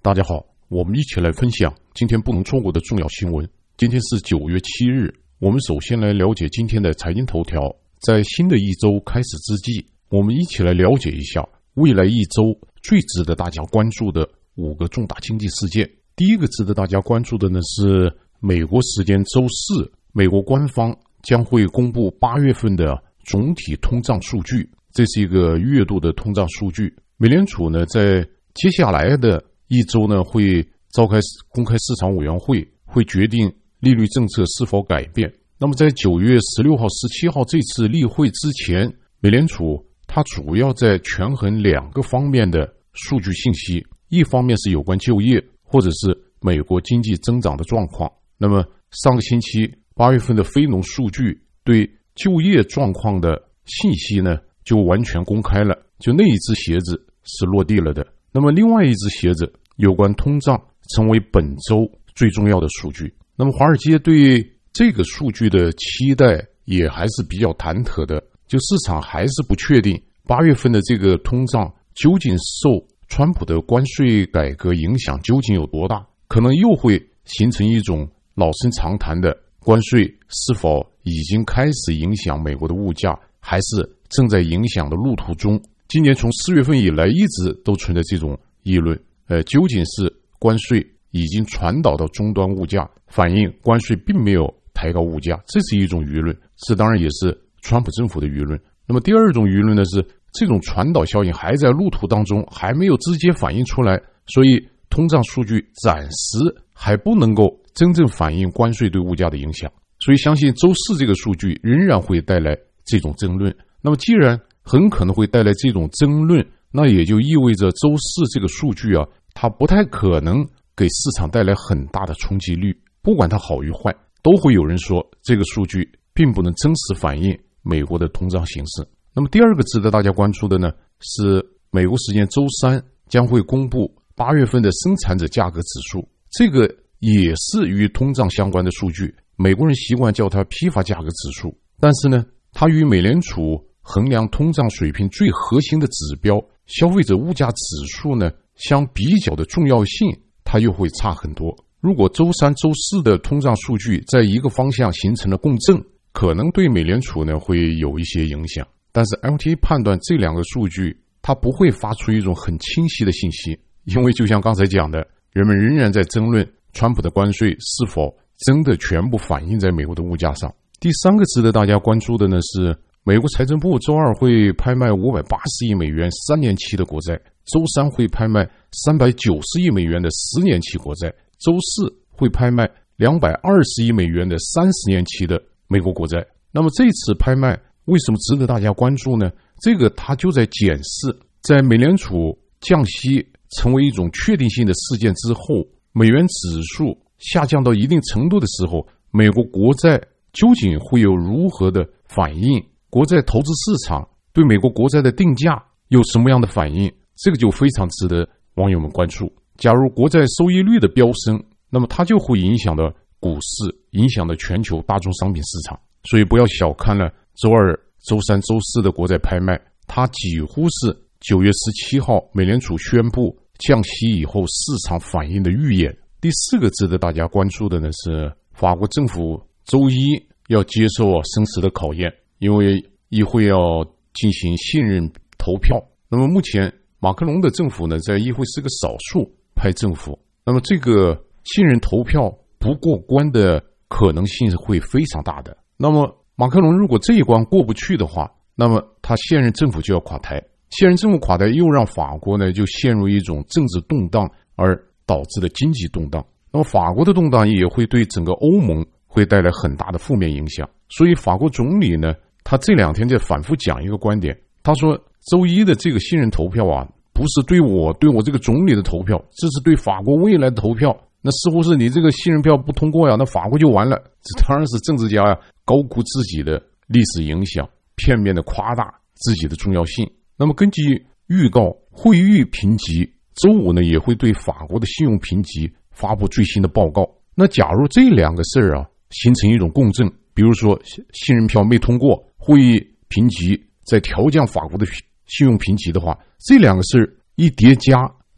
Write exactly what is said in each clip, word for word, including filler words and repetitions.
大家好，我们一起来分享今天不能错过的重要新闻。今天是九月七日，我们首先来了解今天的财经头条。在新的一周开始之际，我们一起来了解一下未来一周最值得大家关注的五个重大经济事件。第一个值得大家关注的呢是美国时间周四，美国官方将会公布八月份的总体通胀数据，这是一个月度的通胀数据。美联储呢在接下来的一周呢会召开公开市场委员会，会决定利率政策是否改变。那么在九月十六号、十七号这次例会之前，美联储它主要在权衡两个方面的数据信息，一方面是有关就业或者是美国经济增长的状况。那么上个星期八月份的非农数据对就业状况的信息呢就完全公开了，就那一只鞋子是落地了的。那么另外一只鞋子有关通胀成为本周最重要的数据。那么华尔街对这个数据的期待也还是比较忐忑的，就市场还是不确定八月份的这个通胀究竟受川普的关税改革影响究竟有多大，可能又会形成一种老生常谈的关税是否已经开始影响美国的物价，还是正在影响的路途中。今年从四月份以来一直都存在这种议论，呃，究竟是关税已经传导到终端物价，反映关税并没有抬高物价，这是一种舆论，这当然也是川普政府的舆论。那么第二种舆论呢是这种传导效应还在路途当中，还没有直接反映出来，所以通胀数据暂时还不能够真正反映关税对物价的影响，所以相信周四这个数据仍然会带来这种争论。那么既然很可能会带来这种争论，那也就意味着周四这个数据啊，它不太可能给市场带来很大的冲击力，不管它好与坏，都会有人说这个数据并不能真实反映美国的通胀形势。那么第二个值得大家关注的呢，是美国时间周三将会公布八月份的生产者价格指数，这个也是与通胀相关的数据，美国人习惯叫它批发价格指数，但是呢，它与美联储衡量通胀水平最核心的指标消费者物价指数呢相比较的重要性，它又会差很多。如果周三周四的通胀数据在一个方向形成了共振，可能对美联储呢会有一些影响，但是 L T A 判断这两个数据它不会发出一种很清晰的信息，因为就像刚才讲的，人们仍然在争论川普的关税是否真的全部反映在美国的物价上。第三个值得大家关注的呢是美国财政部周二会拍卖五百八十亿美元三年期的国债，周三会拍卖三百九十亿美元的十年期国债，周四会拍卖两百二十亿美元的三十年期的美国国债。那么这次拍卖为什么值得大家关注呢？这个它就在检视在美联储降息成为一种确定性的事件之后，美元指数下降到一定程度的时候，美国国债究竟会有如何的反应，国债投资市场对美国国债的定价有什么样的反应，这个就非常值得网友们关注。假如国债收益率的飙升，那么它就会影响到股市，影响到全球大宗商品市场。所以不要小看了周二、周三、周四的国债拍卖，它几乎是九月十七号美联储宣布降息以后市场反应的预演。第四个值得大家关注的呢是法国政府周一要接受生死的考验，因为议会要进行信任投票。那么目前马克龙的政府呢在议会是个少数派政府，那么这个信任投票不过关的可能性是会非常大的。那么马克龙如果这一关过不去的话，那么他现任政府就要垮台，现任政府垮台又让法国呢就陷入一种政治动荡而导致的经济动荡，那么法国的动荡也会对整个欧盟会带来很大的负面影响。所以法国总理呢他这两天在反复讲一个观点，他说周一的这个信任投票啊，不是对我对我这个总理的投票，这是对法国未来的投票，那似乎是你这个信任票不通过呀，那法国就完了。这当然是政治家呀高估自己的历史影响，片面的夸大自己的重要性。那么根据预告，惠誉评级周五呢也会对法国的信用评级发布最新的报告。那假如这两个事儿啊形成一种共振，比如说信任票没通过，惠誉评级在调降法国的信用评级的话，这两个事儿一叠加，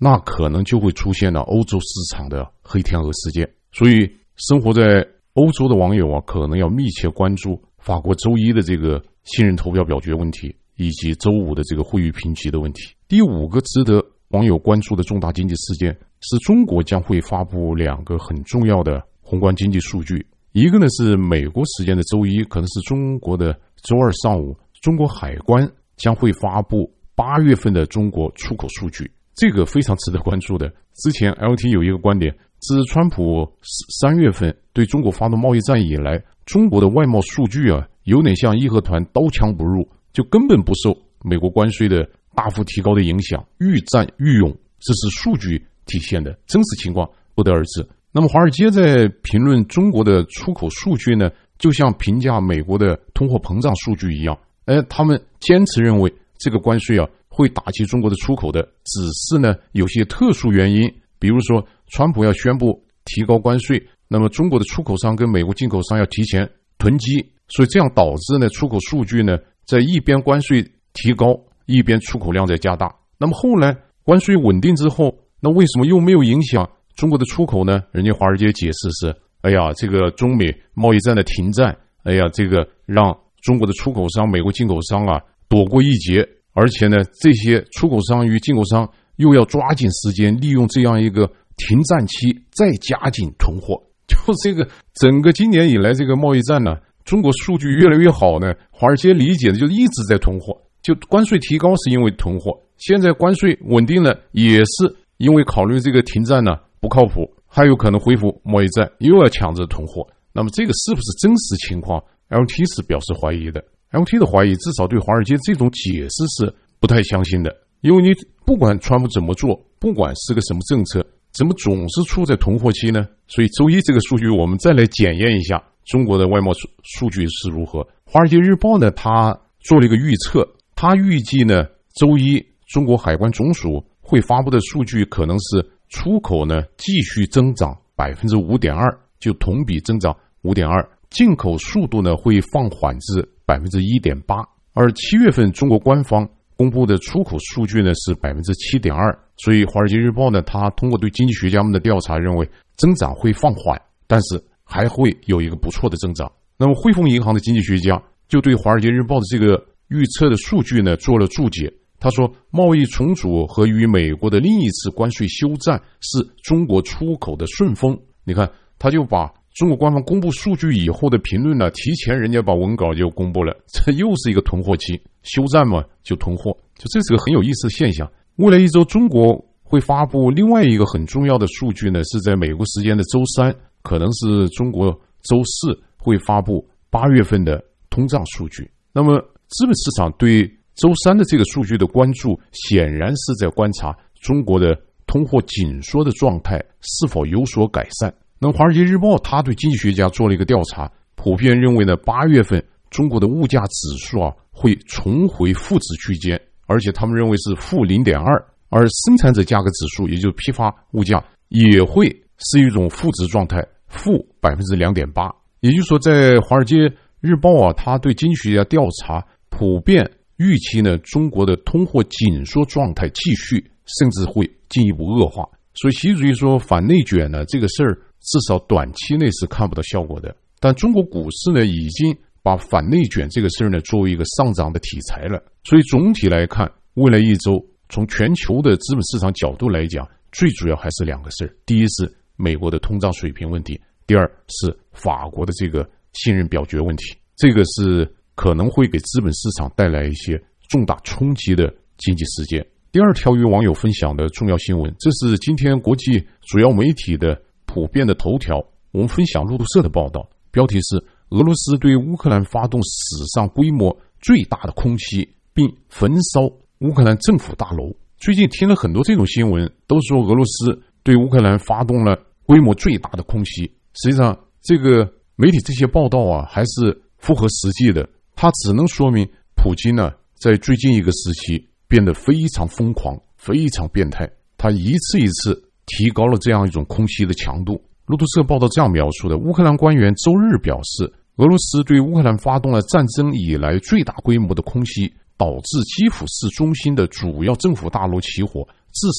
那可能就会出现了欧洲市场的黑天鹅事件。所以生活在欧洲的网友啊，可能要密切关注法国周一的这个信任投票表决问题，以及周五的这个会议评级的问题。第五个值得网友关注的重大经济事件是中国将会发布两个很重要的宏观经济数据。一个呢是美国时间的周一，可能是中国的周二上午，中国海关将会发布八月份的中国出口数据，这个非常值得关注的。之前 L T 有一个观点，自川普三月份对中国发动贸易战以来，中国的外贸数据啊，有点像义和团刀枪不入，就根本不受美国关税的大幅提高的影响，愈战愈勇，这是数据体现的，真实情况不得而知。那么华尔街在评论中国的出口数据呢，就像评价美国的通货膨胀数据一样，哎，他们坚持认为这个关税啊会打击中国的出口的，只是呢有些特殊原因，比如说川普要宣布提高关税，那么中国的出口商跟美国进口商要提前囤积，所以这样导致呢出口数据呢在一边关税提高，一边出口量在加大。那么后来关税稳定之后，那为什么又没有影响中国的出口呢？人家华尔街解释是，哎呀，这个中美贸易战的停战，哎呀，这个让中国的出口商、美国进口商啊躲过一劫，而且呢，这些出口商与进口商又要抓紧时间，利用这样一个停战期再加紧囤货。就这个整个今年以来这个贸易战呢，中国数据越来越好呢，华尔街理解的就一直在囤货，就关税提高是因为囤货，现在关税稳定了也是因为考虑这个停战呢不靠谱，还有可能恢复贸易战，又要抢着囤货。那么这个是不是真实情况 L T 是表示怀疑的。 L T 的怀疑至少对华尔街这种解释是不太相信的，因为你不管川普怎么做，不管是个什么政策，怎么总是处在囤货期呢？所以周一这个数据我们再来检验一下中国的外贸数据是如何。华尔街日报呢，他做了一个预测，他预计呢周一中国海关总署会发布的数据可能是出口呢继续增长 百分之五点二， 就同比增长 五点二， 进口速度呢会放缓至 百分之一点八， 而七月份中国官方公布的出口数据呢是 百分之七点二， 所以华尔街日报呢，他通过对经济学家们的调查认为增长会放缓，但是还会有一个不错的增长。那么汇丰银行的经济学家就对华尔街日报的这个预测的数据呢做了注解，他说贸易重组和与美国的另一次关税休战是中国出口的顺风。你看，他就把中国官方公布数据以后的评论呢，提前人家把文稿就公布了，这又是一个囤货期，休战嘛就囤货，就这是个很有意思的现象。未来一周中国会发布另外一个很重要的数据呢，是在美国时间的周三，可能是中国周四会发布八月份的通胀数据。那么资本市场对周三的这个数据的关注，显然是在观察中国的通货紧缩的状态是否有所改善。那么华尔街日报他对经济学家做了一个调查，普遍认为呢，八月份中国的物价指数啊会重回负值区间，而且他们认为是负 零点二， 而生产者价格指数，也就是批发物价也会是一种负值状态，负 百分之两点八。 也就是说，在华尔街日报啊，他对经济学家调查普遍预期呢，中国的通货紧缩状态继续，甚至会进一步恶化。所以习主席说反内卷呢，这个事儿至少短期内是看不到效果的。但中国股市呢，已经把反内卷这个事儿呢作为一个上涨的题材了。所以总体来看，未来一周从全球的资本市场角度来讲，最主要还是两个事儿：第一是美国的通胀水平问题，第二是法国的这个信任表决问题。这个是可能会给资本市场带来一些重大冲击的经济事件。第二条与网友分享的重要新闻，这是今天国际主要媒体的普遍的头条。我们分享路透社的报道，标题是俄罗斯对乌克兰发动史上规模最大的空袭，并焚烧乌克兰政府大楼。最近听了很多这种新闻，都说俄罗斯对乌克兰发动了规模最大的空袭。实际上这个媒体这些报道啊还是符合实际的，它只能说明普京呢在最近一个时期变得非常疯狂，非常变态，他一次一次提高了这样一种空袭的强度。路透社报道这样描述的，乌克兰官员周日表示，俄罗斯对乌克兰发动了战争以来最大规模的空袭，导致基辅市中心的主要政府大楼起火，至少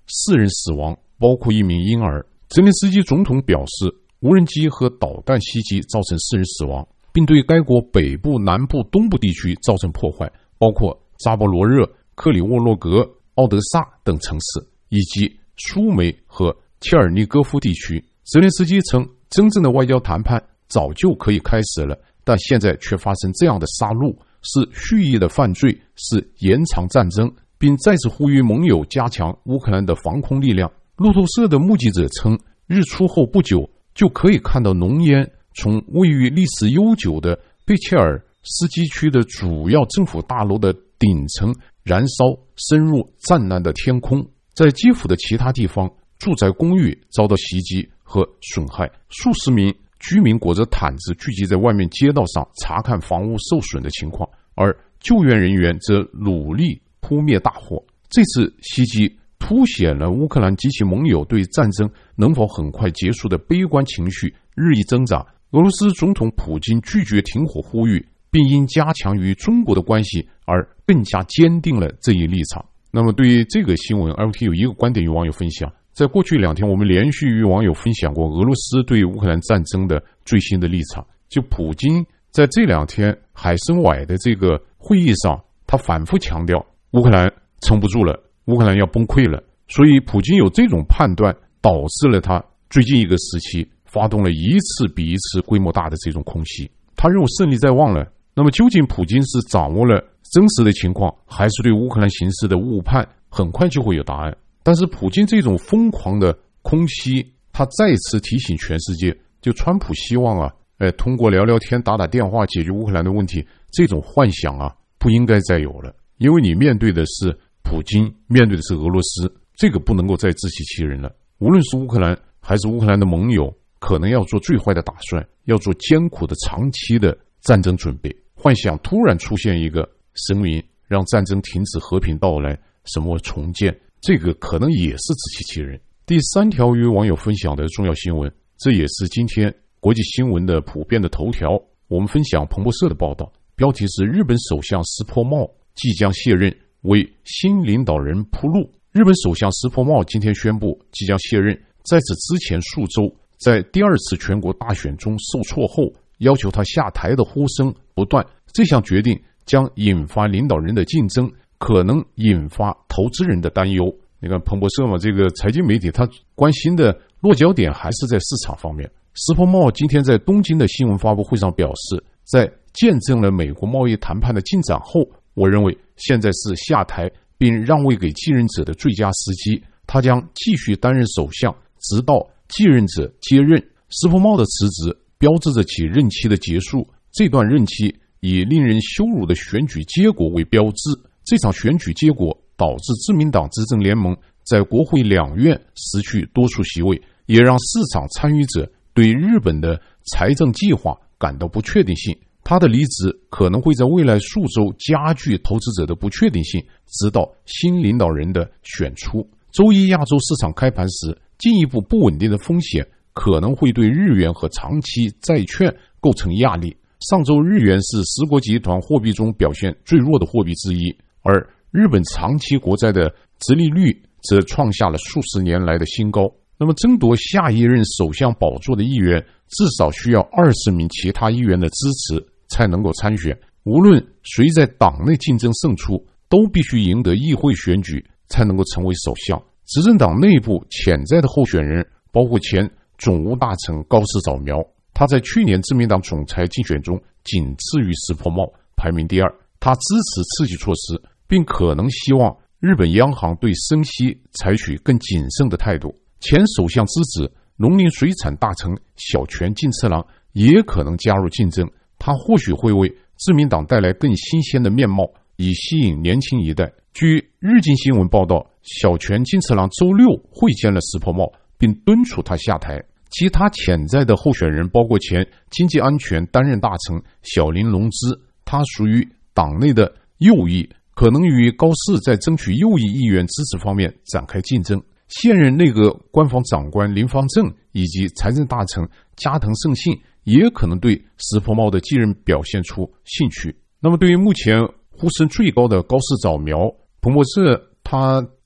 四人死亡，包括一名婴儿。泽连斯基总统表示，无人机和导弹袭击造成四人死亡，并对该国北部、南部、东部地区造成破坏，包括扎波罗热、克里沃洛格、奥德萨等城市，以及苏梅和切尔尼戈夫地区。泽连斯基称，真正的外交谈判早就可以开始了，但现在却发生这样的杀戮，是蓄意的犯罪，是延长战争，并再次呼吁盟友加强乌克兰的防空力量。路透社的目击者称，日出后不久就可以看到浓烟从位于历史悠久的贝切尔斯基区的主要政府大楼的顶层燃烧，深入湛蓝的天空。在基辅的其他地方，住宅公寓遭到袭击和损害，数十名居民裹着毯子聚集在外面街道上查看房屋受损的情况，而救援人员则努力扑灭大火。这次袭击凸显了乌克兰及其盟友对战争能否很快结束的悲观情绪日益增长。俄罗斯总统普京拒绝停火呼吁，并因加强与中国的关系而更加坚定了这一立场。那么对于这个新闻 L T 有一个观点与网友分享，在过去两天我们连续与网友分享过俄罗斯对乌克兰战争的最新的立场。就普京在这两天海参崴的这个会议上，他反复强调乌克兰撑不住了，乌克兰要崩溃了，所以普京有这种判断，导致了他最近一个时期发动了一次比一次规模大的这种空袭。他认为胜利在望了。那么究竟普京是掌握了真实的情况，还是对乌克兰形势的误判，很快就会有答案。但是普京这种疯狂的空袭，他再次提醒全世界，就川普希望啊，哎，通过聊聊天、打打电话解决乌克兰的问题，这种幻想啊，不应该再有了。因为你面对的是普京，面对的是俄罗斯，这个不能够再自欺欺人了。无论是乌克兰还是乌克兰的盟友，可能要做最坏的打算，要做艰苦的长期的战争准备。幻想突然出现一个神明，让战争停止、和平到来、什么重建，这个可能也是自欺欺人。第三条与网友分享的重要新闻，这也是今天国际新闻的普遍的头条。我们分享彭博社的报道，标题是日本首相石破茂即将卸任，为新领导人铺路。日本首相石破茂今天宣布即将卸任，在此之前数周，在第二次全国大选中受挫后，要求他下台的呼声不断。这项决定将引发领导人的竞争，可能引发投资人的担忧。你看彭博社嘛，这个财经媒体他关心的落脚点还是在市场方面。石破茂今天在东京的新闻发布会上表示，在见证了美国贸易谈判的进展后，我认为现在是下台并让位给继任者的最佳时机。他将继续担任首相，直到继任者接任。石破茂的辞职标志着其任期的结束，这段任期以令人羞辱的选举结果为标志。这场选举结果导致自民党执政联盟在国会两院失去多数席位，也让市场参与者对日本的财政计划感到不确定性。他的离职可能会在未来数周加剧投资者的不确定性，直到新领导人的选出。周一亚洲市场开盘时，进一步不稳定的风险可能会对日元和长期债券构成压力。上周日元是十国集团货币中表现最弱的货币之一，而日本长期国债的殖利率则创下了数十年来的新高。那么争夺下一任首相宝座的议员至少需要二十名其他议员的支持才能够参选。无论谁在党内竞争胜出，都必须赢得议会选举才能够成为首相。执政党内部潜在的候选人包括前总务大臣高市早苗，他在去年自民党总裁竞选中仅次于石破茂，排名第二。他支持刺激措施，并可能希望日本央行对升息采取更谨慎的态度。前首相之子农林水产大臣小泉进次郎也可能加入竞争，他或许会为自民党带来更新鲜的面貌，以吸引年轻一代。据日经新闻报道，小泉进次郎周六会见了石破茂，并敦促他下台。其他潜在的候选人包括前经济安全担任大臣小林隆之，他属于党内的右翼，可能与高市在争取右翼议员支持方面展开竞争。现任内阁官房长官林芳正以及财政大臣加藤胜信也可能对石破茂的继任表现出兴趣。那么对于目前呼声最高的高市早苗，彭博社他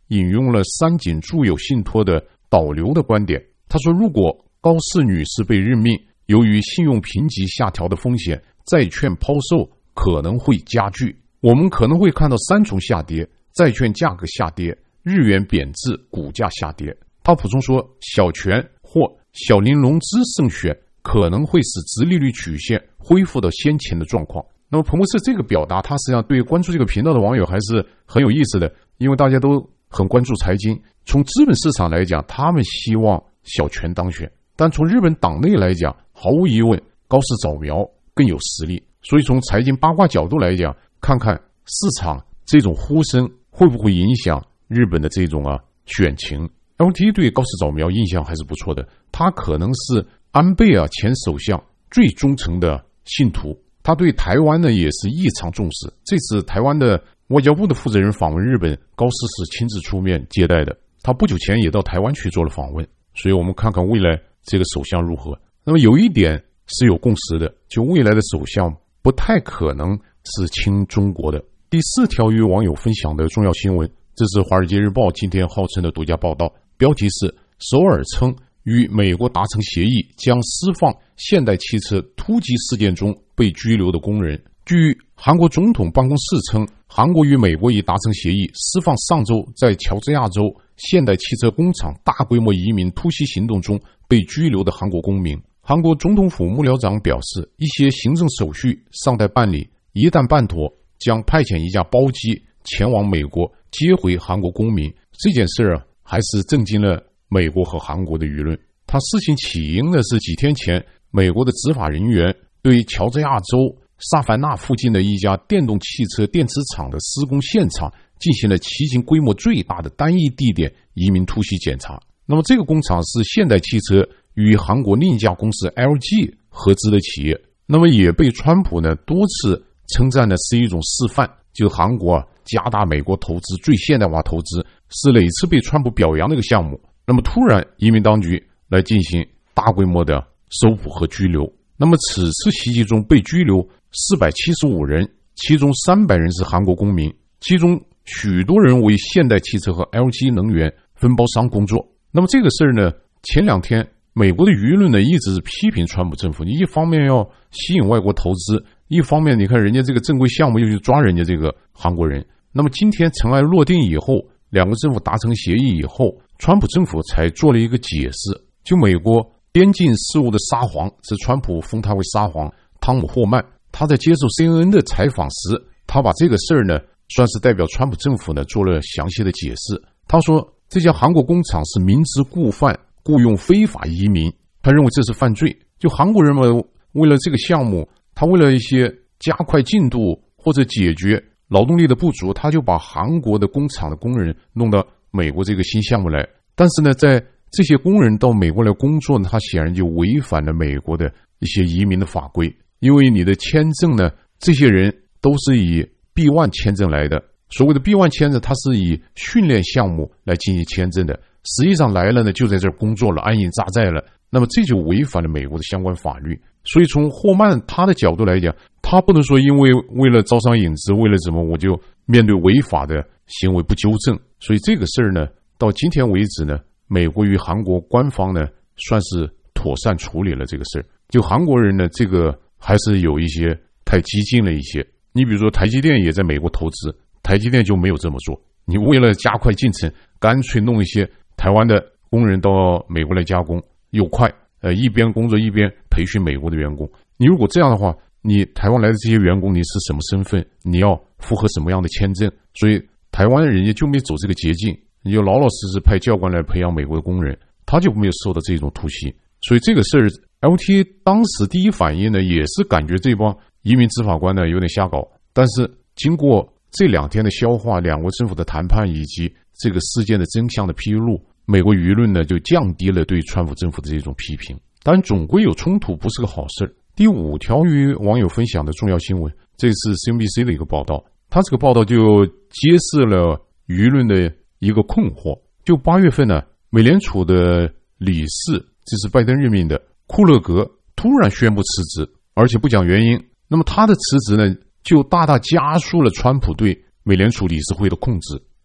引用了三井住友信托的导流的观点。他说，如果高氏女士被任命，由于信用评级下调的风险，债券抛售可能会加剧，我们可能会看到三重下跌：债券价格下跌、日元贬值、股价下跌。他补充说，小权或小龄融资胜选可能会使殖利率曲线恢复到先前的状况。那么彭博社这个表达，他实际上对关注这个频道的网友还是很有意思的，因为大家都很关注财经。从资本市场来讲，他们希望小泉当选，但从日本党内来讲，毫无疑问高市早苗更有实力。所以从财经八卦角度来讲，看看市场这种呼声会不会影响日本的这种啊选情。L T 对高市早苗印象还是不错的，他可能是安倍啊前首相最忠诚的信徒，他对台湾呢也是异常重视。这次台湾的外交部的负责人访问日本，高市是亲自出面接待的，他不久前也到台湾去做了访问。所以我们看看未来这个首相如何。那么有一点是有共识的，就未来的首相不太可能是亲中国的。第四条与网友分享的重要新闻，这是《华尔街日报》今天号称的独家报道，标题是首尔称与美国达成协议，将释放现代汽车突击事件中被拘留的工人。据韩国总统办公室称，韩国与美国已达成协议，释放上周在乔治亚州现代汽车工厂大规模移民突袭行动中被拘留的韩国公民。韩国总统府幕僚长表示，一些行政手续尚待办理，一旦办妥，将派遣一架包机前往美国接回韩国公民。这件事啊，还是震惊了美国和韩国的舆论。它事情起因呢是几天前，美国的执法人员对乔治亚州萨凡纳附近的一家电动汽车电池厂的施工现场进行了迄今规模最大的单一地点移民突袭检查。那么这个工厂是现代汽车与韩国另一家公司 L G 合资的企业，那么也被川普呢多次称赞的是一种示范，就是韩国啊加大美国投资最现代化投资，是累次被川普表扬的一个项目。那么突然移民当局来进行大规模的搜捕和拘留。那么此次袭击中被拘留四百七十五人，其中三百人是韩国公民，其中许多人为现代汽车和 L G 能源分包商工作。那么这个事儿呢，前两天美国的舆论呢一直是批评川普政府，你一方面要吸引外国投资，一方面你看人家这个正规项目又去抓人家这个韩国人。那么今天尘埃落定以后，两个政府达成协议以后，川普政府才做了一个解释，就美国边境事务的沙皇，是川普封他为沙皇汤姆霍曼，他在接受 C N N 的采访时，他把这个事儿呢算是代表川普政府呢做了详细的解释。他说这家韩国工厂是明知故犯，雇佣非法移民，他认为这是犯罪。就韩国人们为了这个项目，他为了一些加快进度或者解决劳动力的不足，他就把韩国的工厂的工人弄到美国这个新项目来。但是呢，在这些工人到美国来工作呢，他显然就违反了美国的一些移民的法规。因为你的签证呢，这些人都是以 B 一 签证来的。所谓的 B 一 签证，它是以训练项目来进行签证的，实际上来了呢，就在这儿工作了，安营扎寨了。那么这就违反了美国的相关法律。所以从霍曼他的角度来讲，他不能说因为为了招商引资，为了什么我就面对违法的行为不纠正。所以这个事儿呢，到今天为止呢，美国与韩国官方呢算是妥善处理了这个事儿。就韩国人呢，这个还是有一些太激进了一些。你比如说台积电也在美国投资，台积电就没有这么做。你为了加快进程，干脆弄一些台湾的工人到美国来加工，又快，呃，一边工作一边培训美国的员工。你如果这样的话，你台湾来的这些员工你是什么身份？你要符合什么样的签证？所以台湾人家就没走这个捷径，你就老老实实派教官来培养美国的工人，他就没有受到这种突袭。所以这个事儿 L T A 当时第一反应呢，也是感觉这帮移民执法官呢有点瞎搞。但是经过这两天的消化，两国政府的谈判以及这个事件的真相的披露，美国舆论呢就降低了对川普政府的这种批评。当然总归有冲突不是个好事。第五条与网友分享的重要新闻，这是 C N B C 的一个报道，他这个报道就揭示了舆论的一个困惑。就八月份呢，美联储的理事，这是拜登任命的库勒格突然宣布辞职，而且不讲原因。那么他的辞职呢，就大大加速了川普对美联储理事会的控制。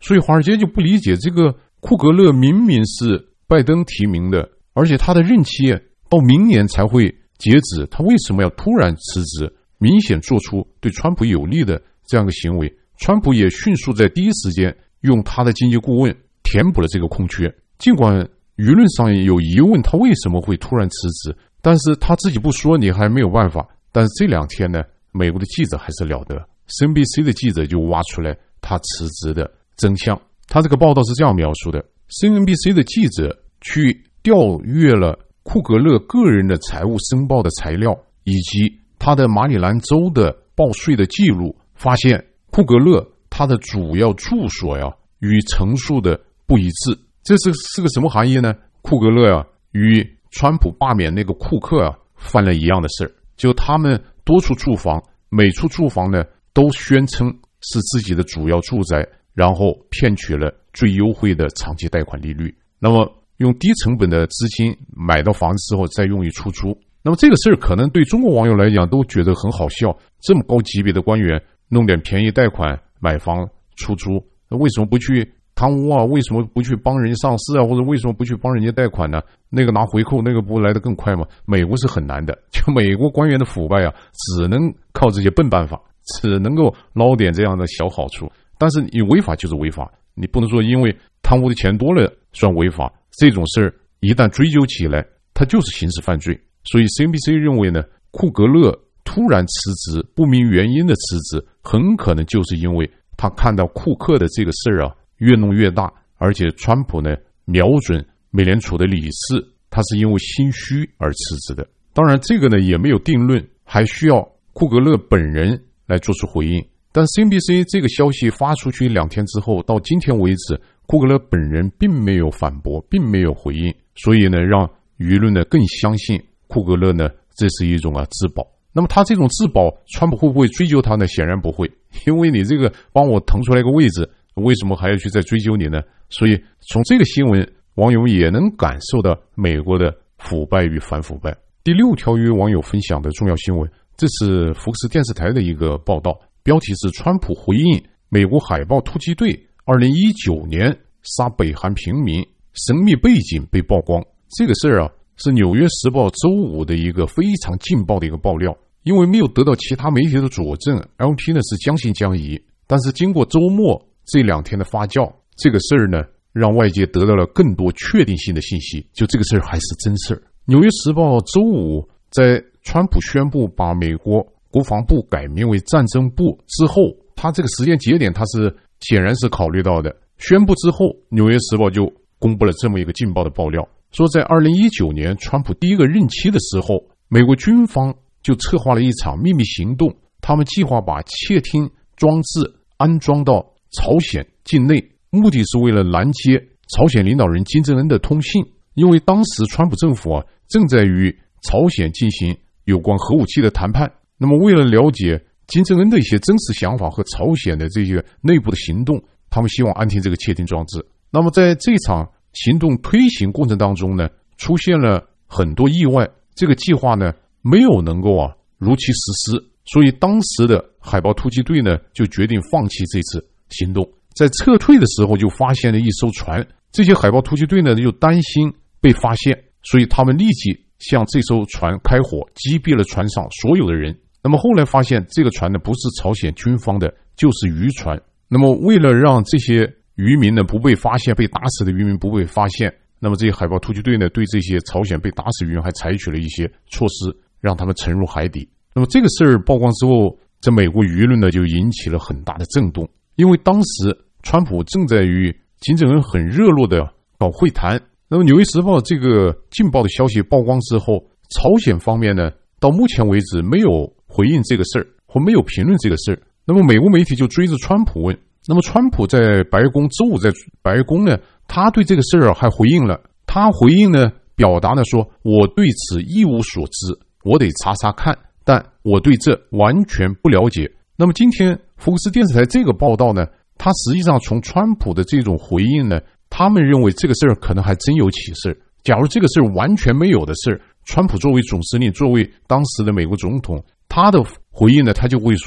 所以华尔街就不理解，这个库格勒明明是拜登提名的，而且他的任期到明年才会截止，他为什么要突然辞职，明显做出对川普有利的这样的行为。川普也迅速在第一时间用他的经济顾问填补了这个空缺，尽管舆论上有疑问他为什么会突然辞职，但是他自己不说你还没有办法。但是这两天呢，美国的记者还是了得， C N B C 的记者就挖出来他辞职的真相。他这个报道是这样描述的， C N B C 的记者去调阅了库格勒个人的财务申报的材料以及他的马里兰州的报税的记录，发现库格勒他的主要住所呀与陈述的不一致。这是是个什么含义呢？库格勒啊与川普罢免那个库克啊犯了一样的事儿，就他们多处住房，每处住房呢都宣称是自己的主要住宅，然后骗取了最优惠的长期贷款利率，那么用低成本的资金买到房子之后再用于出租。那么这个事儿可能对中国网友来讲都觉得很好笑，这么高级别的官员弄点便宜贷款买房出租，为什么不去贪污啊？为什么不去帮人家上市啊？或者为什么不去帮人家贷款呢？那个拿回扣，那个不来得更快吗？美国是很难的，就美国官员的腐败啊，只能靠这些笨办法，只能够捞点这样的小好处。但是你违法就是违法，你不能说因为贪污的钱多了算违法，这种事儿一旦追究起来，它就是刑事犯罪。所以 C N B C 认为呢，库格勒突然辞职，不明原因的辞职，很可能就是因为他看到库克的这个事儿啊越弄越大，而且川普呢瞄准美联储的理事，他是因为心虚而辞职的。当然这个呢也没有定论，还需要库格勒本人来做出回应。但 C N B C 这个消息发出去两天之后，到今天为止，库格勒本人并没有反驳，并没有回应，所以呢让舆论呢更相信库格勒呢这是一种啊自保。那么他这种自保，川普会不会追究他呢？显然不会，因为你这个帮我腾出来个位置，为什么还要去再追究你呢？所以从这个新闻，网友也能感受到美国的腐败与反腐败。第六条与网友分享的重要新闻，这是福克斯电视台的一个报道，标题是川普回应美国海豹突击队二零一九年杀北韩平民，神秘背景被曝光。这个事儿啊是纽约时报周五的一个非常劲爆的一个爆料，因为没有得到其他媒体的佐证， L P 呢是将信将疑。但是经过周末这两天的发酵，这个事儿呢让外界得到了更多确定性的信息，就这个事儿还是真事儿。纽约时报周五在川普宣布把美国国防部改名为战争部之后，他这个时间节点他是显然是考虑到的。宣布之后，纽约时报就公布了这么一个劲爆的爆料，说在二零一九年川普第一个任期的时候，美国军方就策划了一场秘密行动，他们计划把窃听装置安装到朝鲜境内，目的是为了拦截朝鲜领导人金正恩的通信。因为当时川普政府啊正在与朝鲜进行有关核武器的谈判，那么为了了解金正恩的一些真实想法和朝鲜的这些内部的行动，他们希望安停这个窃听装置。那么在这场行动推行过程当中呢，出现了很多意外，这个计划呢没有能够啊如期实施，所以当时的海豹突击队呢就决定放弃这次行动。在撤退的时候就发现了一艘船，这些海豹突击队呢就担心被发现，所以他们立即向这艘船开火，击毙了船上所有的人。那么后来发现这个船呢不是朝鲜军方的，就是渔船。那么为了让这些渔民呢不被发现，被打死的渔民不被发现，那么这些海豹突击队呢对这些朝鲜被打死渔民还采取了一些措施，让他们沉入海底。那么这个事儿曝光之后，在美国舆论呢就引起了很大的震动，因为当时川普正在与金正恩很热络的搞会谈。那么纽约时报这个劲爆的消息曝光之后，朝鲜方面呢到目前为止没有回应这个事儿，或没有评论这个事儿。那么美国媒体就追着川普问，那么川普在白宫周五在白宫呢，他对这个事儿还回应了，他回应呢表达呢说，我对此一无所知，我得查查看，但我对这完全不了解。那么今天福克斯电视台这个报道呢，他实际上从川普的这种回应呢，他们认为这个事儿可能还真有其事。假如这个事儿完全没有的事，川普作为总司令，作为当时的美国总统，他的回应呢，他就会说，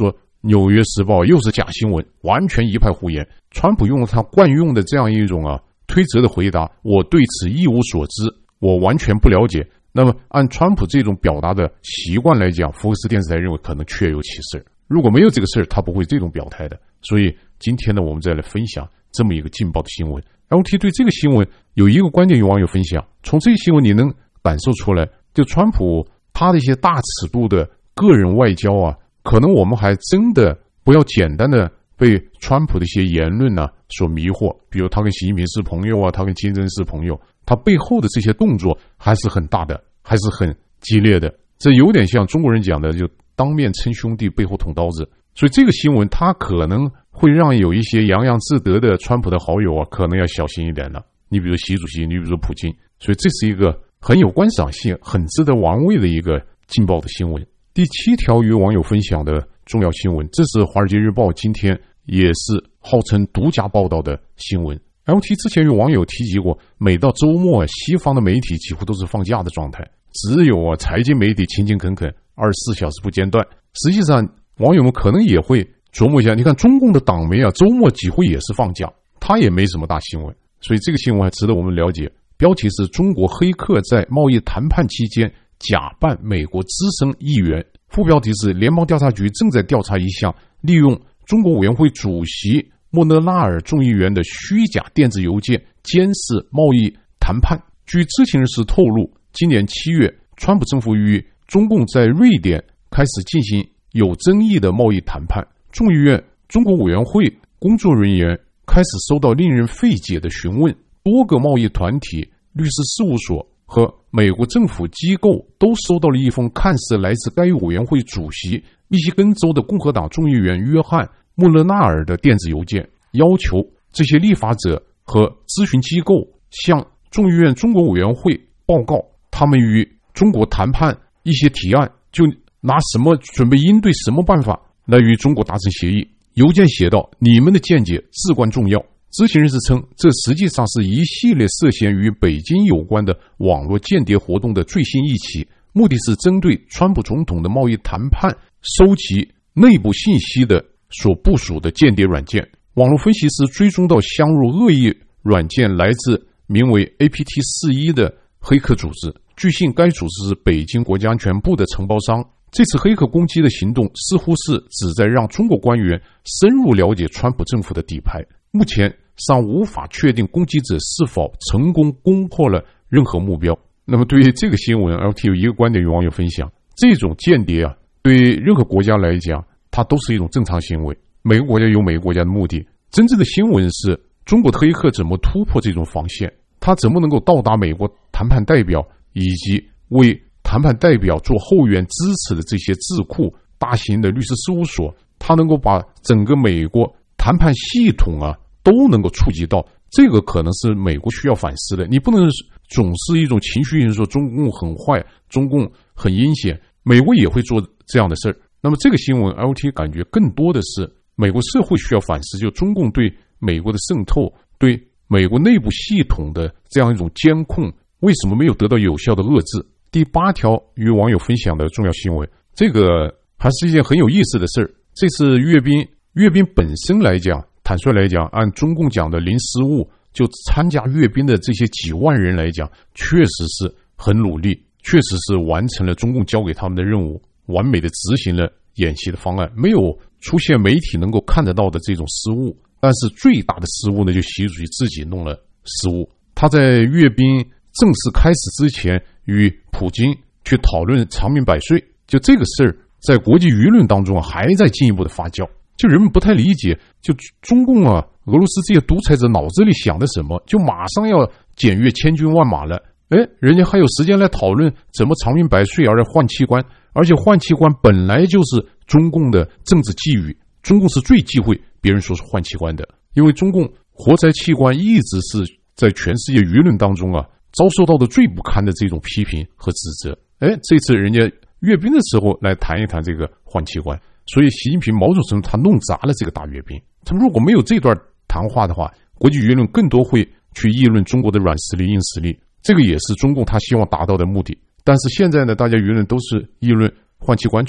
纽约时报又是假新闻，完全一派胡言。川普用了他惯用的这样一种啊推责的回答，我对此一无所知，我完全不了解。那么按川普这种表达的习惯来讲，福克斯电视台认为可能确有其事，如果没有这个事他不会这种表态的。所以今天呢，我们再来分享这么一个劲爆的新闻。 L T 对这个新闻有一个观点，有网友分享，从这个新闻你能感受出来，就川普他的一些大尺度的个人外交啊，可能我们还真的不要简单的被川普的一些言论啊所迷惑，比如他跟习近平是朋友啊，他跟金正恩是朋友，他背后的这些动作还是很大的，还是很激烈的，这有点像中国人讲的就当面称兄弟背后捅刀子。所以这个新闻它可能会让有一些洋洋自得的川普的好友啊可能要小心一点了，你比如习主席，你比如普京。所以这是一个很有观赏性，很值得玩味的一个劲爆的新闻。第七条与网友分享的重要新闻，这是华尔街日报今天也是号称独家报道的新闻。 L T 之前有网友提及过，每到周末西方的媒体几乎都是放假的状态，只有啊财经媒体勤勤恳恳二十四小时不间断。实际上网友们可能也会琢磨一下，你看中共的党媒啊周末几乎也是放假，它也没什么大新闻。所以这个新闻还值得我们了解。标题是中国黑客在贸易谈判期间假扮美国资深议员，副标题是联邦调查局正在调查一项利用中国委员会主席莫纳拉尔众议员的虚假电子邮件监视贸易谈判。据知情人士透露，今年七月，川普政府与中共在瑞典开始进行有争议的贸易谈判，众议院中国委员会工作人员开始收到令人费解的询问，多个贸易团体、律师事务所和美国政府机构都收到了一封看似来自该委员会主席密西根州的共和党众议员约翰·穆勒纳尔的电子邮件，要求这些立法者和咨询机构向众议院中国委员会报告他们与中国谈判一些提案，就拿什么准备应对什么办法来与中国达成协议。邮件写道，你们的见解至关重要。知情人士称，这实际上是一系列涉嫌与北京有关的网络间谍活动的最新一起，目的是针对川普总统的贸易谈判收集内部信息的所部署的间谍软件。网络分析师追踪到相入恶意软件来自名为 A P T 四十一 的黑客组织，据信该组织是北京国家安全部的承包商。这次黑客攻击的行动似乎是旨在让中国官员深入了解川普政府的底牌，目前尚无法确定攻击者是否成功攻破了任何目标。那么对于这个新闻 L T 有一个观点与网友分享，这种间谍啊，对任何国家来讲它都是一种正常行为，每个国家有每个国家的目的。真正的新闻是中国的黑客怎么突破这种防线，他怎么能够到达美国谈判代表以及为谈判代表做后援支持的这些智库、大型的律师事务所，他能够把整个美国谈判系统啊都能够触及到，这个可能是美国需要反思的。你不能总是一种情绪性说中共很坏，中共很阴险，美国也会做这样的事儿。那么这个新闻 L T 感觉更多的是美国社会需要反思，就中共对美国的渗透，对美国内部系统的这样一种监控，为什么没有得到有效的遏制。第八条与网友分享的重要新闻，这个还是一件很有意思的事儿。这次阅兵，阅兵本身来讲，坦率来讲，按中共讲的零失误，就参加阅兵的这些几万人来讲，确实是很努力，确实是完成了中共交给他们的任务，完美的执行了演习的方案，没有出现媒体能够看得到的这种失误。但是最大的失误呢，就习主席自己弄了失误。他在阅兵正式开始之前与普京去讨论长命百岁，就这个事儿在国际舆论当中还在进一步的发酵，就人们不太理解，就中共啊俄罗斯这些独裁者脑子里想的什么，就马上要检阅千军万马了，哎，人家还有时间来讨论怎么长命百岁而换器官，而且换器官本来就是中共的政治忌讳，中共是最忌讳别人说是换器官的，因为中共活摘器官一直是在全世界舆论当中啊遭受到的最不堪的这种批评和指责。哎，这次人家阅兵的时候来谈一谈这个换器官，所以习近平某种程度他弄砸了这个大阅兵。他如果没有这段谈话的话，国际舆论更多会去议论中国的软实力、硬实力，这个也是中共他希望达到的目的。但是现在呢，大家舆论都是议论换器官去了，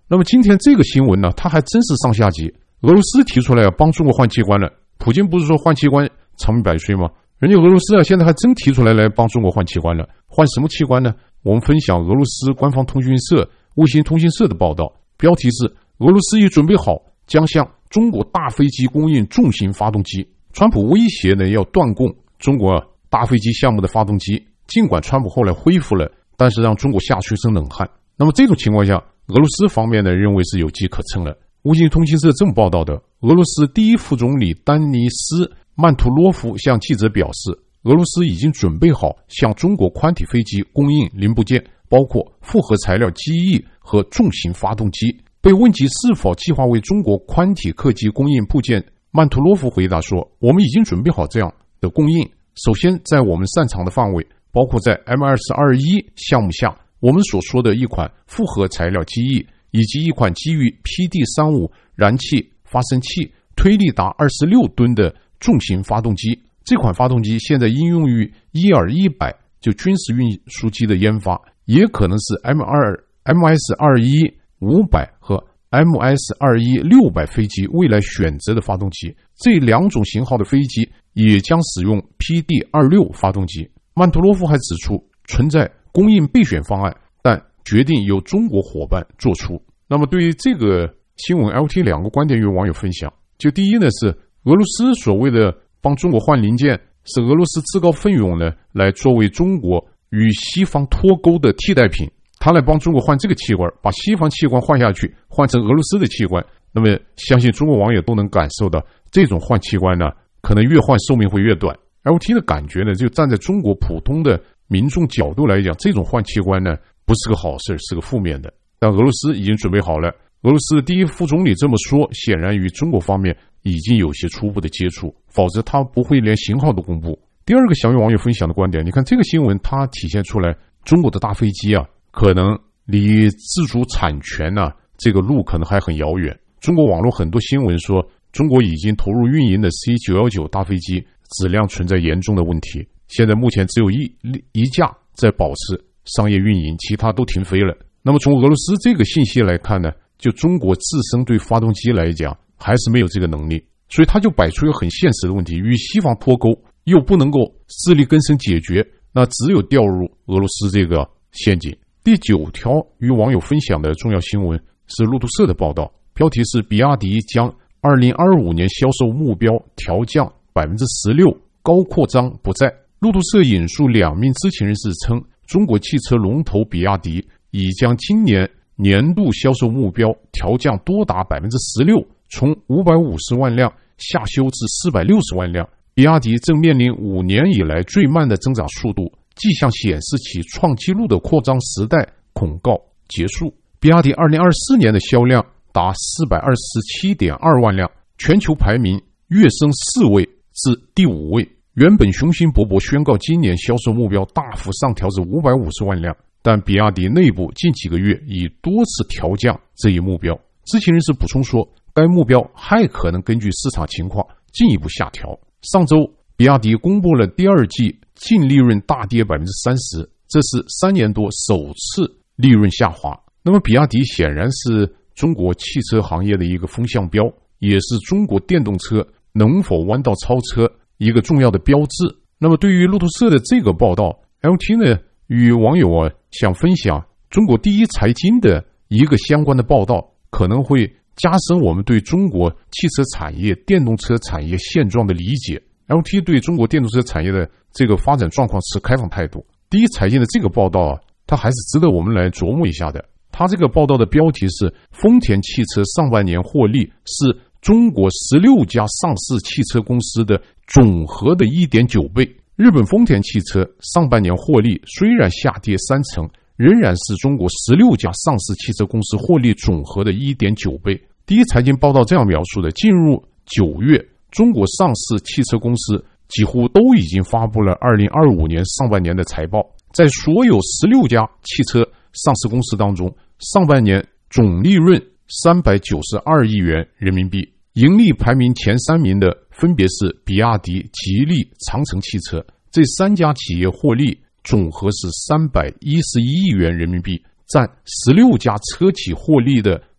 那么今天这个新闻呢，它还真是上下级。俄罗斯提出来要帮中国换器官了，普京不是说换器官长命百岁吗？人家俄罗斯啊，现在还真提出来来帮中国换器官了。换什么器官呢？我们分享俄罗斯官方通讯社卫星通讯社的报道，标题是俄罗斯已准备好将向中国大飞机供应重型发动机。川普威胁呢要断供中国大飞机项目的发动机，尽管川普后来恢复了，但是让中国吓出一身冷汗。那么这种情况下，俄罗斯方面呢认为是有机可乘了。卫星通讯社这么报道的，俄罗斯第一副总理丹尼斯·曼图洛夫向记者表示，俄罗斯已经准备好向中国宽体飞机供应零部件，包括复合材料机翼和重型发动机。被问及是否计划为中国宽体客机供应部件，曼图洛夫回答说，我们已经准备好这样的供应。首先在我们擅长的范围，包括在 M 二十二 一 项目下我们所说的一款复合材料机翼，以及一款基于 P D 三十五 燃气发生器推力达二十六吨的重型发动机。这款发动机现在应用于伊尔一百就军事运输机的研发，也可能是 M 二 M S 二十一 五百和 M S 二十一 六百飞机未来选择的发动机。这两种型号的飞机也将使用 P D 二十六 发动机。曼图洛夫还指出，存在供应备选方案，但决定由中国伙伴做出。那么对于这个新闻 L T 两个观点与网友分享。就第一呢，是俄罗斯所谓的帮中国换零件，是俄罗斯自告奋勇呢来作为中国与西方脱钩的替代品，他来帮中国换这个器官，把西方器官换下去，换成俄罗斯的器官。那么相信中国网友都能感受到，这种换器官呢可能越换寿命会越短。 L T 的感觉呢，就站在中国普通的民众角度来讲，这种换器官呢不是个好事，是个负面的。但俄罗斯已经准备好了，俄罗斯的第一副总理这么说，显然与中国方面已经有些初步的接触，否则他不会连型号都公布。第二个想与网友分享的观点，你看这个新闻它体现出来，中国的大飞机啊可能离自主产权呢、啊、这个路可能还很遥远。中国网络很多新闻说，中国已经投入运营的 C 九一九 大飞机质量存在严重的问题，现在目前只有一一架在保持商业运营，其他都停飞了。那么从俄罗斯这个信息来看呢，就中国自身对发动机来讲还是没有这个能力，所以他就摆出一个很现实的问题，与西方脱钩又不能够自力更生解决，那只有掉入俄罗斯这个陷阱。第九条与网友分享的重要新闻是路透社的报道，标题是比亚迪将二零二五年销售目标调降 百分之十六， 高扩张不在。路透社引述两名知情人士称，中国汽车龙头比亚迪已将今年年度销售目标调降多达 百分之十六， 从五百五十万辆下修至四百六十万辆。比亚迪正面临五年以来最慢的增长速度，迹象显示其创纪录的扩张时代恐告结束。比亚迪二零二四年的销量达 四百二十七点二万辆，全球排名跃升四位至第五位。原本雄心勃勃宣告今年销售目标大幅上调至五百五十万辆，但比亚迪内部近几个月已多次调降这一目标。知情人士补充说，该目标还可能根据市场情况进一步下调。上周比亚迪公布了第二季净利润大跌 百分之三十， 这是三年多首次利润下滑。那么比亚迪显然是中国汽车行业的一个风向标，也是中国电动车能否弯道超车一个重要的标志。那么对于路透社的这个报道， L T 呢与网友啊想分享中国第一财经的一个相关的报道，可能会加深我们对中国汽车产业、电动车产业现状的理解。 L T 对中国电动车产业的这个发展状况持开放态度。第一财经的这个报道啊，它还是值得我们来琢磨一下的。它这个报道的标题是丰田汽车上半年获利是中国十六家上市汽车公司的总和的 一点九倍。日本丰田汽车上半年获利虽然下跌三成，仍然是中国十六家上市汽车公司获利总和的 一点九倍。第一财经报道这样描述的，进入九月，中国上市汽车公司几乎都已经发布了二零二五年上半年的财报。在所有十六家汽车上市公司当中，上半年总利润三百九十二亿元人民币，盈利排名前三名的分别是比亚迪、吉利、长城汽车。这三家企业获利总和是三百一十一亿元人民币，占十六家车企获利的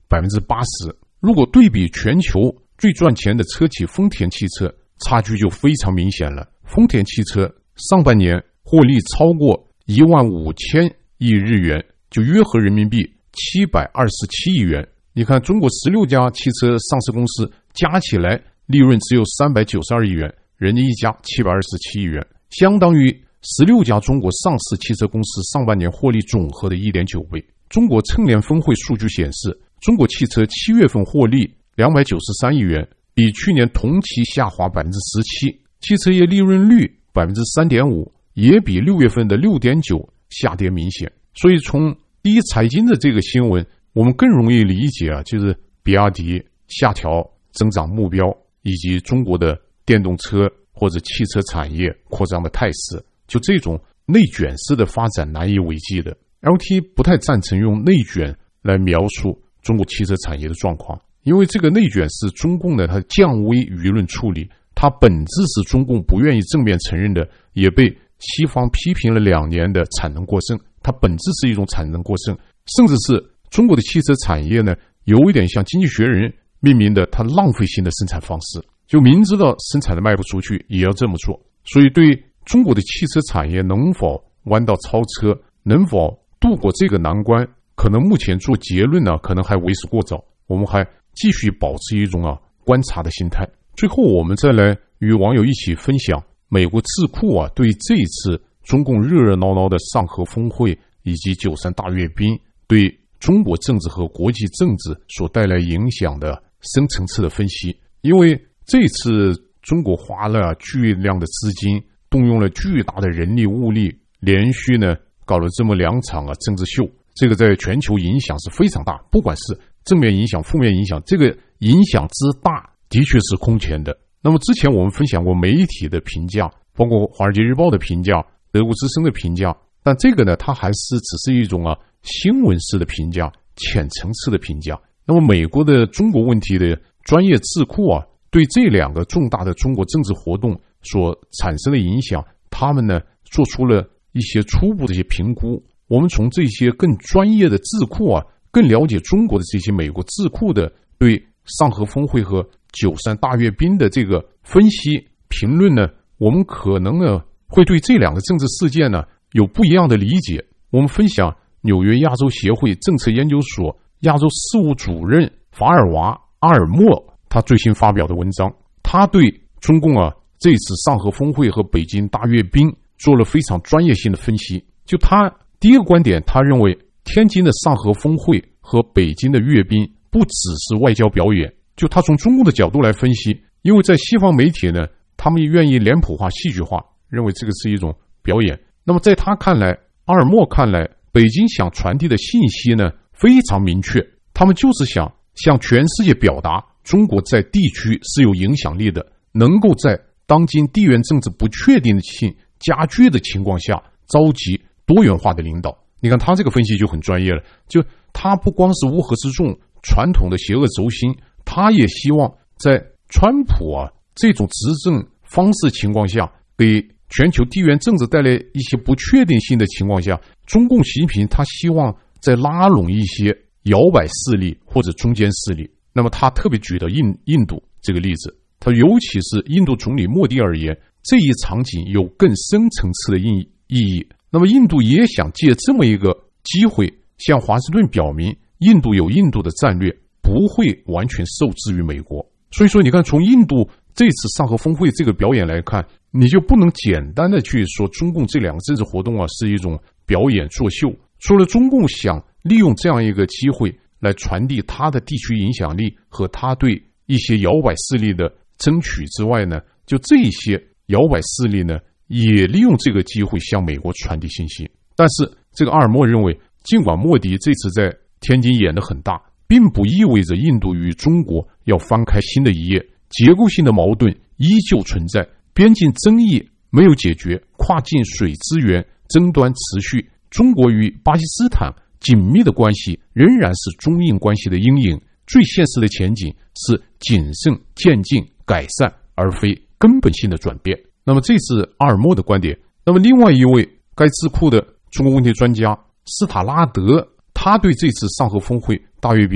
百分之八十。如果对比全球最赚钱的车企丰田汽车，差距就非常明显了。丰田汽车上半年获利超过一万五千亿日元，就约合人民币七百二十七亿元。你看，中国十六家汽车上市公司加起来利润只有三百九十二亿元，人家一家七百二十七亿元，相当于十六家中国上市汽车公司上半年获利总和的 一点九倍。中国乘联分会数据显示，中国汽车七月份获利两百九十三亿元，比去年同期下滑 百分之十七， 汽车业利润率 百分之三点五， 也比六月份的 六点九 下跌明显。所以从第一财经的这个新闻，我们更容易理解啊，就是比亚迪下调增长目标，以及中国的电动车或者汽车产业扩张的态势，就这种内卷式的发展难以为继的。L T 不太赞成用内卷来描述中国汽车产业的状况，因为这个内卷是中共的它降维舆论处理，它本质是中共不愿意正面承认的，也被西方批评了两年的产能过剩，它本质是一种产能过剩，甚至是中国的汽车产业呢，有一点像经济学人命名的它浪费性的生产方式，就明知道生产的卖不出去也要这么做。所以对中国的汽车产业能否弯道超车，能否度过这个难关，可能目前做结论呢，可能还为时过早，我们还继续保持一种啊观察的心态。最后我们再来与网友一起分享美国智库啊对这一次中共热热闹闹的上合峰会以及九三大阅兵对中国政治和国际政治所带来影响的深层次的分析。因为这次中国花了巨量的资金，动用了巨大的人力物力，连续呢搞了这么两场啊政治秀，这个在全球影响是非常大，不管是正面影响负面影响，这个影响之大的确是空前的。那么之前我们分享过媒体的评价，包括华尔街日报的评价，德国之声的评价，但这个呢它还是只是一种啊新闻式的评价，浅层次的评价。那么美国的中国问题的专业智库啊对这两个重大的中国政治活动所产生的影响，他们呢做出了一些初步的一些评估。我们从这些更专业的智库啊，更了解中国的这些美国智库的对上合峰会和九三大阅兵的这个分析评论呢，我们可能呢会对这两个政治事件呢有不一样的理解。我们分享纽约亚洲协会政策研究所亚洲事务主任法尔瓦阿尔默他最新发表的文章，他对中共啊这次上合峰会和北京大阅兵做了非常专业性的分析。就他第一个观点，他认为天津的上合峰会和北京的阅兵不只是外交表演，就他从中共的角度来分析，因为在西方媒体呢，他们愿意脸谱化戏剧化，认为这个是一种表演。那么在他看来，阿尔默看来，北京想传递的信息呢非常明确，他们就是想向全世界表达中国在地区是有影响力的，能够在当今地缘政治不确定性加剧的情况下召集多元化的领导。你看他这个分析就很专业了，就他不光是乌合之众传统的邪恶轴心，他也希望在川普啊这种执政方式情况下，给全球地缘政治带来一些不确定性的情况下，中共习近平他希望在拉拢一些摇摆势力或者中间势力。那么他特别举的印印度这个例子，他尤其是印度总理莫迪而言，这一场景有更深层次的意义。那么印度也想借这么一个机会向华盛顿表明，印度有印度的战略，不会完全受制于美国。所以说你看，从印度这次上合峰会这个表演来看，你就不能简单的去说中共这两个政治活动啊是一种表演作秀。除了中共想利用这样一个机会来传递他的地区影响力和他对一些摇摆势力的争取之外呢，就这些摇摆势力呢也利用这个机会向美国传递信息。但是这个阿尔默认为，尽管莫迪这次在天津演得很大，并不意味着印度与中国要翻开新的一页，结构性的矛盾依旧存在，边境争议没有解决，跨境水资源争端持续，中国与巴基斯坦紧密的关系仍然是中印关系的阴影，最现实的前景是谨慎渐进改善，而非根本性的转变。那么这是阿尔默的观点。那么另外一位该智库的中国问题专家斯塔拉德，他对这次上合峰会大阅兵，他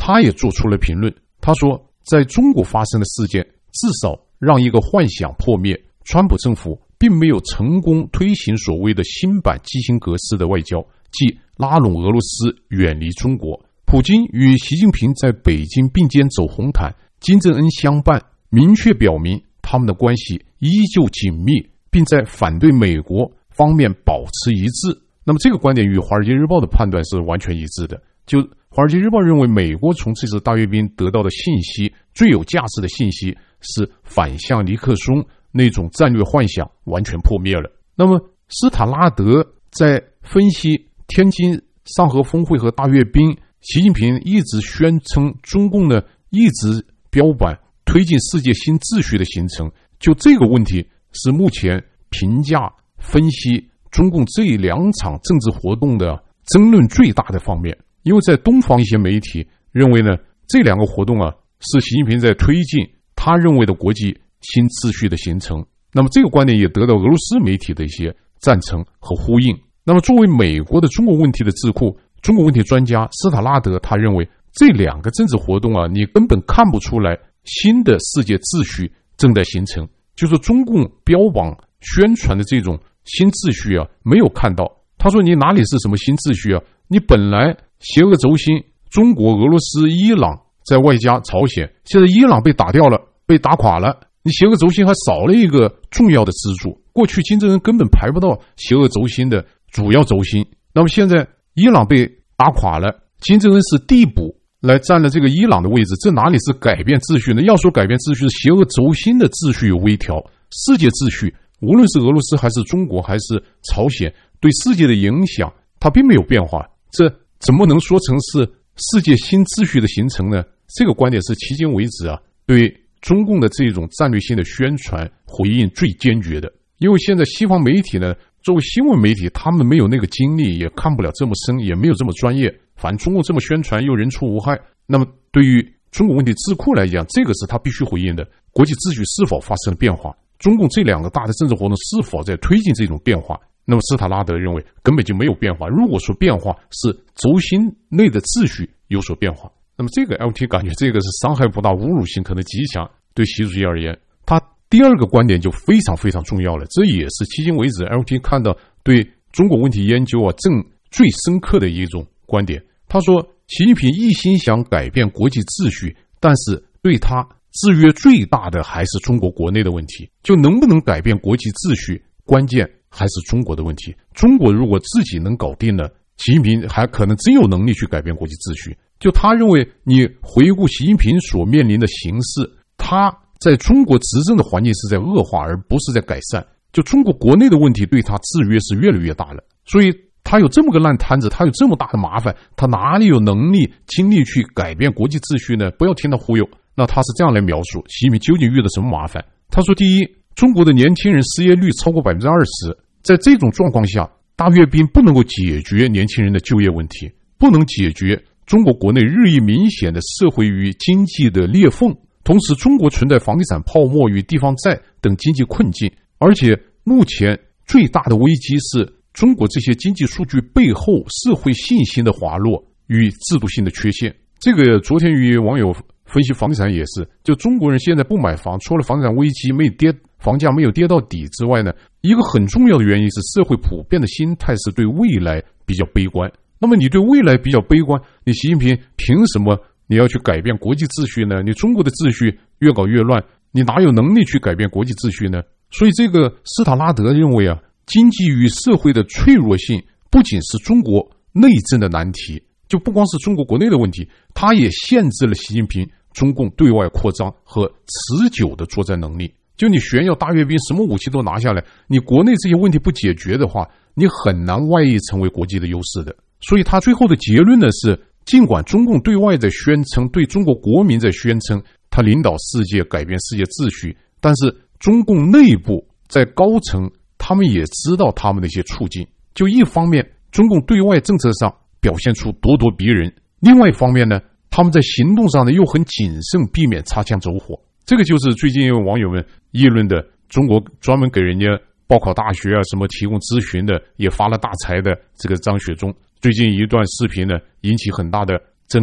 他也做出了评论，他说在中国发生的事件至少让一个幻想破灭，川普政府并没有成功推行所谓的新版基辛格式的外交，即拉拢俄罗斯远离中国。普京与习近平在北京并肩走红毯，金正恩相伴，明确表明他们的关系依旧紧密，并在反对美国方面保持一致。那么这个观点与华尔街日报的判断是完全一致的。就华尔街日报认为，美国从这次大阅兵得到的信息，最有价值的信息是反向尼克松那种战略幻想完全破灭了。那么斯塔拉德在分析天津上合峰会和大阅兵，习近平一直宣称中共呢一直标榜推进世界新秩序的形成，就这个问题是目前评价分析中共这两场政治活动的争论最大的方面。因为在东方一些媒体认为呢，这两个活动啊是习近平在推进他认为的国际新秩序的形成。那么这个观点也得到俄罗斯媒体的一些赞成和呼应。那么作为美国的中国问题的智库，中国问题专家斯塔拉德他认为，这两个政治活动啊，你根本看不出来新的世界秩序正在形成，就是中共标榜宣传的这种新秩序啊没有看到。他说你哪里是什么新秩序啊，你本来邪恶轴心中国、俄罗斯、伊朗，在外加朝鲜，现在伊朗被打掉了，被打垮了，你邪恶轴心还少了一个重要的支柱。过去金正恩根本排不到邪恶轴心的主要轴心，那么现在伊朗被打垮了，金正恩是递补来占了这个伊朗的位置，这哪里是改变秩序呢？要说改变秩序，是邪恶轴心的秩序有微调，世界秩序无论是俄罗斯还是中国还是朝鲜对世界的影响它并没有变化，这怎么能说成是世界新秩序的形成呢？这个观点是迄今为止啊对中共的这种战略性的宣传回应最坚决的。因为现在西方媒体呢，作为新闻媒体，他们没有那个精力，也看不了这么深，也没有这么专业，反正中共这么宣传又人畜无害。那么对于中国问题智库来讲，这个是他必须回应的，国际秩序是否发生了变化，中共这两个大的政治活动是否在推进这种变化。那么斯塔拉德认为根本就没有变化，如果说变化是轴心内的秩序有所变化，那么这个 L T 感觉这个是伤害不大，侮辱性可能极强，对习主席而言。他第二个观点就非常非常重要了，这也是迄今为止 L T 看到对中国问题研究啊正最深刻的一种观点。他说习近平一心想改变国际秩序，但是对他制约最大的还是中国国内的问题，就能不能改变国际秩序，关键还是中国的问题。中国如果自己能搞定了，习近平还可能真有能力去改变国际秩序。就他认为，你回顾习近平所面临的形势，他在中国执政的环境是在恶化，而不是在改善。就中国国内的问题对他制约是越来越大了，所以他有这么个烂摊子，他有这么大的麻烦，他哪里有能力精力去改变国际秩序呢？不要听他忽悠。那他是这样来描述习近平究竟遇到什么麻烦。他说，第一，中国的年轻人失业率超过 百分之二十， 在这种状况下，大阅兵不能够解决年轻人的就业问题，不能解决中国国内日益明显的社会与经济的裂缝，同时中国存在房地产泡沫与地方债等经济困境，而且目前最大的危机是中国这些经济数据背后社会信心的滑落与制度性的缺陷。这个昨天与网友分析房地产也是，就中国人现在不买房，除了房地产危机没跌，房价没有跌到底之外呢，一个很重要的原因是社会普遍的心态是对未来比较悲观。那么你对未来比较悲观，你习近平凭什么你要去改变国际秩序呢？你中国的秩序越搞越乱，你哪有能力去改变国际秩序呢？所以这个斯塔拉德认为啊，经济与社会的脆弱性不仅是中国内政的难题，就不光是中国国内的问题，它也限制了习近平中共对外扩张和持久的作战能力。就你炫耀大阅兵，什么武器都拿下来，你国内这些问题不解决的话，你很难外溢成为国际的优势的。所以他最后的结论呢是，尽管中共对外在宣称，对中国国民在宣称他领导世界改变世界秩序，但是中共内部在高层他们也知道他们的一些处境。就一方面中共对外政策上表现出咄咄逼人，另外一方面呢，他们在行动上呢又很谨慎，避免擦枪走火。这个就是最近有网友们议论的，中国专门给人家报考大学啊什么提供咨询的，也发了大财的这个张雪忠，最近一段视频呢引起很大的争议。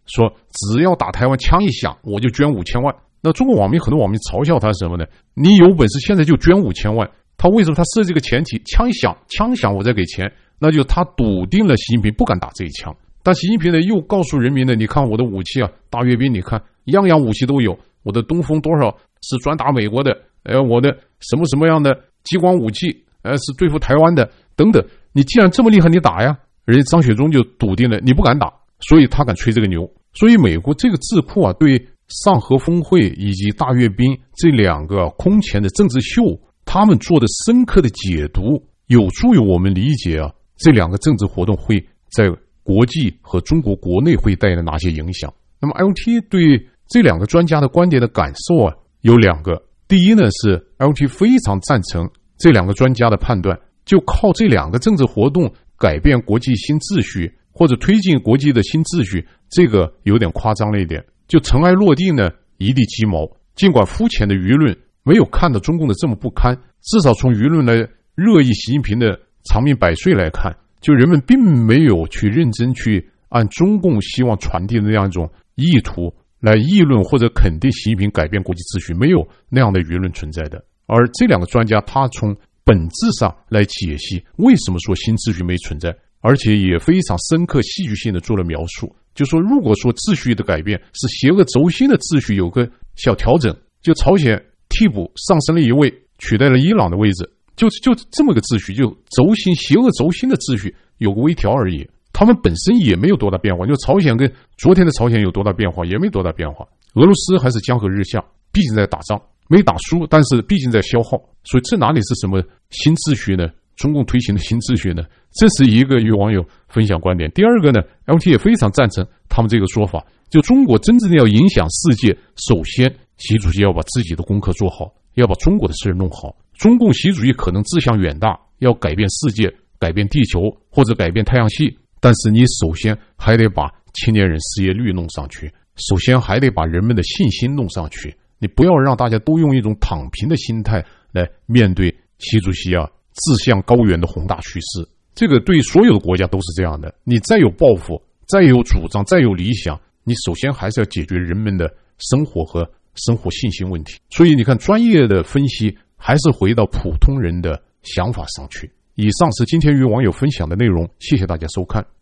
说只要打台湾枪一响我就捐五千万。那中国网民很多网民嘲笑他什么呢？你有本事现在就捐五千万，他为什么他设这个前提？枪一响，枪一响我再给钱，那就他笃定了习近平不敢打这一枪。但习近平呢又告诉人民呢，你看我的武器啊，大阅兵，你看样样武器都有，我的东风多少是专打美国的，呃，我的什么什么样的激光武器，呃，是对付台湾的等等。你既然这么厉害，你打呀！人家张雪忠就笃定了你不敢打，所以他敢吹这个牛。所以美国这个智库啊，对上合峰会以及大阅兵这两个空前的政治秀，他们做的深刻的解读，有助于我们理解啊这两个政治活动会在国际和中国国内会带来哪些影响。那么 L T 对这两个专家的观点的感受啊有两个。第一呢是 L T 非常赞成这两个专家的判断，就靠这两个政治活动改变国际新秩序或者推进国际的新秩序，这个有点夸张了一点。就尘埃落定呢一地鸡毛，尽管肤浅的舆论没有看到中共的这么不堪，至少从舆论来热议习近平的长命百岁来看，就人们并没有去认真去按中共希望传递的那样一种意图来议论或者肯定习近平改变国际秩序，没有那样的舆论存在的。而这两个专家他从本质上来解析为什么说新秩序没存在，而且也非常深刻戏剧性的做了描述。就说如果说秩序的改变是邪恶轴心的秩序有个小调整，就朝鲜替补上升了一位，取代了伊朗的位置，就就这么个秩序，就轴心邪恶轴心的秩序有个微调而已，他们本身也没有多大变化。就朝鲜跟昨天的朝鲜有多大变化？也没多大变化。俄罗斯还是江河日下，毕竟在打仗，没打输，但是毕竟在消耗，所以这哪里是什么新秩序呢？中共推行的新秩序呢？这是一个与网友分享观点。第二个呢 L T 也非常赞成他们这个说法，就中国真正的要影响世界，首先习主席要把自己的功课做好，要把中国的事弄好。中共习主席可能志向远大，要改变世界，改变地球或者改变太阳系，但是你首先还得把青年人失业率弄上去，首先还得把人们的信心弄上去。你不要让大家都用一种躺平的心态来面对习主席啊志向高远的宏大叙事。这个对所有的国家都是这样的，你再有抱负，再有主张，再有理想，你首先还是要解决人们的生活和生活信心问题。所以你看专业的分析还是回到普通人的想法上去。以上是今天与网友分享的内容，谢谢大家收看。